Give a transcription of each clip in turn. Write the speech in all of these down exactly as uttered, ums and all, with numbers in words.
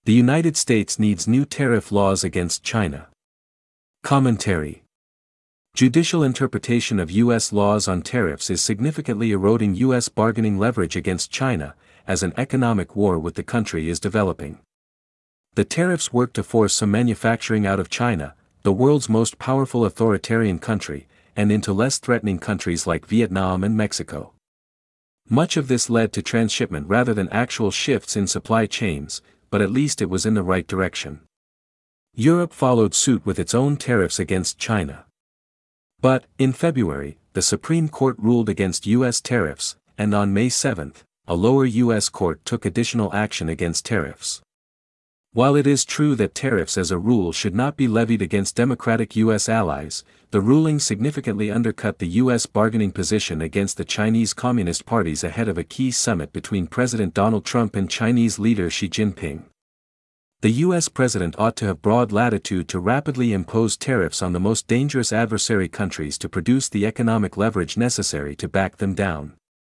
The United States needs new tariff laws against China. Commentary. Judicial interpretation of U S laws on tariffs is significantly eroding U S bargaining leverage against China, as an economic war with the country is developing. The tariffs work to force some manufacturing out of China, the world's most powerful authoritarian country, and into less threatening countries like Vietnam and Mexico. Much of this led to transshipment rather than actual shifts in supply chains, but at least it was in the right direction. Europe followed suit with its own tariffs against China. But, in February, the Supreme Court ruled against U S tariffs, and on May seventh, a lower U S court took additional action against tariffs. While it is true that tariffs as a rule should not be levied against democratic U S allies, the ruling significantly undercut the U S bargaining position against the Chinese Communist parties ahead of a key summit between President Donald Trump and Chinese leader Xi Jinping. The U S president ought to have broad latitude to rapidly impose tariffs on the most dangerous adversary countries to produce the economic leverage necessary to back them down.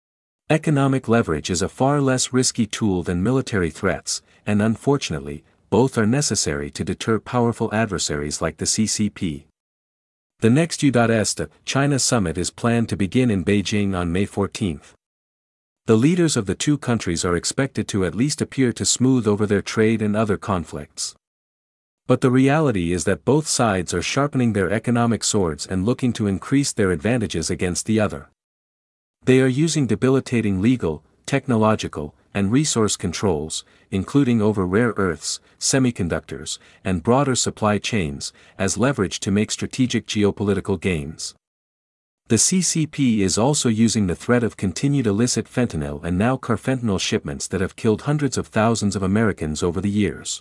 Economic leverage is a far less risky tool than military threats, and unfortunately, both are necessary to deter powerful adversaries like the C C P. The next U S China summit is planned to begin in Beijing on May fourteenth. The leaders of the two countries are expected to at least appear to smooth over their trade and other conflicts. But the reality is that both sides are sharpening their economic swords and looking to increase their advantages against the other. They are using debilitating legal, technological, and resource controls, including over rare earths, semiconductors, and broader supply chains, as leverage to make strategic geopolitical gains. The C C P is also using the threat of continued illicit fentanyl and now carfentanil shipments that have killed hundreds of thousands of Americans over the years.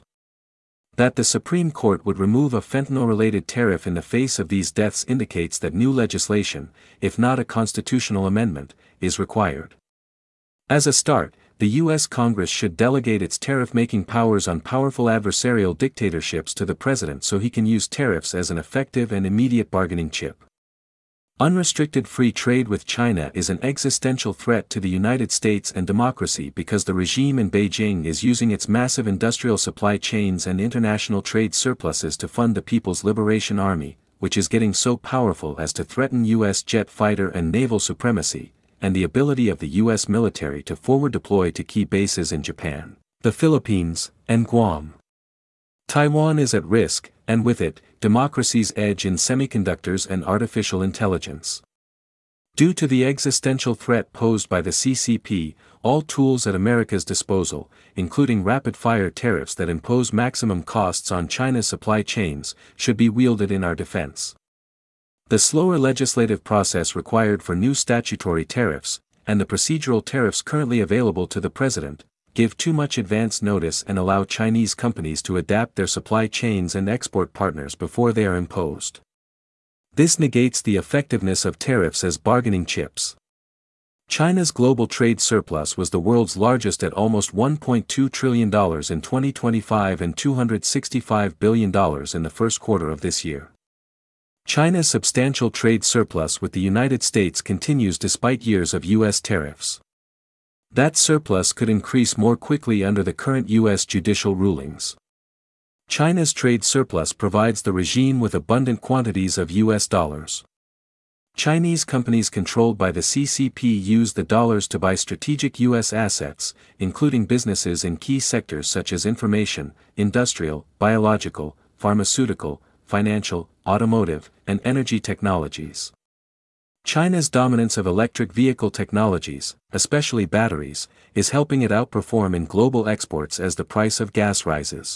That the Supreme Court would remove a fentanyl-related tariff in the face of these deaths indicates that new legislation, if not a constitutional amendment, is required. As a start, the U S Congress should delegate its tariff-making powers on powerful adversarial dictatorships to the president so he can use tariffs as an effective and immediate bargaining chip. Unrestricted free trade with China is an existential threat to the United States and democracy because the regime in Beijing is using its massive industrial supply chains and international trade surpluses to fund the People's Liberation Army, which is getting so powerful as to threaten U S jet fighter and naval supremacy, and the ability of the U S military to forward deploy to key bases in Japan, the Philippines, and Guam. Taiwan is at risk, and with it, democracy's edge in semiconductors and artificial intelligence. Due to the existential threat posed by the C C P, all tools at America's disposal, including rapid-fire tariffs that impose maximum costs on China's supply chains, should be wielded in our defense. The slower legislative process required for new statutory tariffs, and the procedural tariffs currently available to the president, give too much advance notice and allow Chinese companies to adapt their supply chains and export partners before they are imposed. This negates the effectiveness of tariffs as bargaining chips. China's global trade surplus was the world's largest at almost one point two trillion dollars in twenty twenty-five and two hundred sixty-five billion dollars in the first quarter of this year. China's substantial trade surplus with the United States continues despite years of U S tariffs. That surplus could increase more quickly under the current U S judicial rulings. China's trade surplus provides the regime with abundant quantities of U S dollars. Chinese companies controlled by the C C P use the dollars to buy strategic U S assets, including businesses in key sectors such as information, industrial, biological, pharmaceutical, financial, automotive, and energy technologies. China's dominance of electric vehicle technologies, especially batteries, is helping it outperform in global exports as the price of gas rises.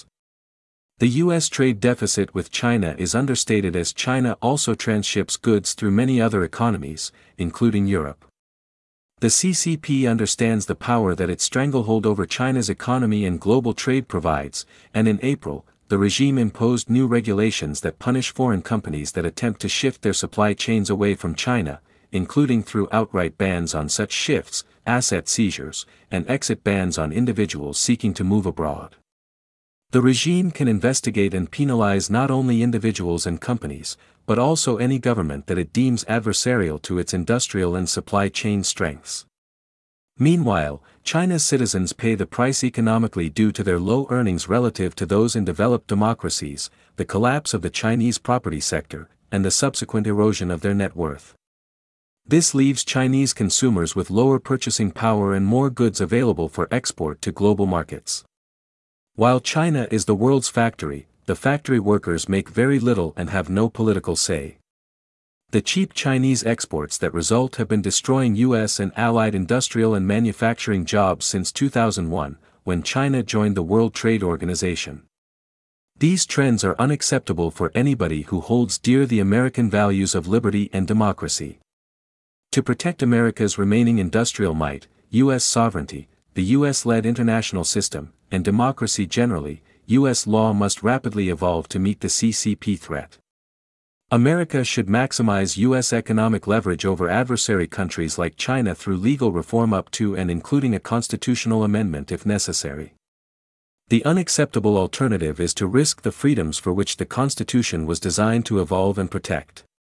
The U S trade deficit with China is understated as China also transships goods through many other economies, including Europe. The C C P understands the power that its stranglehold over China's economy and global trade provides, and in April, the regime imposed new regulations that punish foreign companies that attempt to shift their supply chains away from China, including through outright bans on such shifts, asset seizures, and exit bans on individuals seeking to move abroad. The regime can investigate and penalize not only individuals and companies, but also any government that it deems adversarial to its industrial and supply chain strengths. Meanwhile, China's citizens pay the price economically due to their low earnings relative to those in developed democracies, the collapse of the Chinese property sector, and the subsequent erosion of their net worth. This leaves Chinese consumers with lower purchasing power and more goods available for export to global markets. While China is the world's factory, the factory workers make very little and have no political say. The cheap Chinese exports that result have been destroying U S and allied industrial and manufacturing jobs since two thousand one, when China joined the World Trade Organization. These trends are unacceptable for anybody who holds dear the American values of liberty and democracy. To protect America's remaining industrial might, U S sovereignty, the U S-led international system, and democracy generally, U S law must rapidly evolve to meet the C C P threat. America should maximize U S economic leverage over adversary countries like China through legal reform up to and including a constitutional amendment if necessary. The unacceptable alternative is to risk the freedoms for which the Constitution was designed to evolve and protect.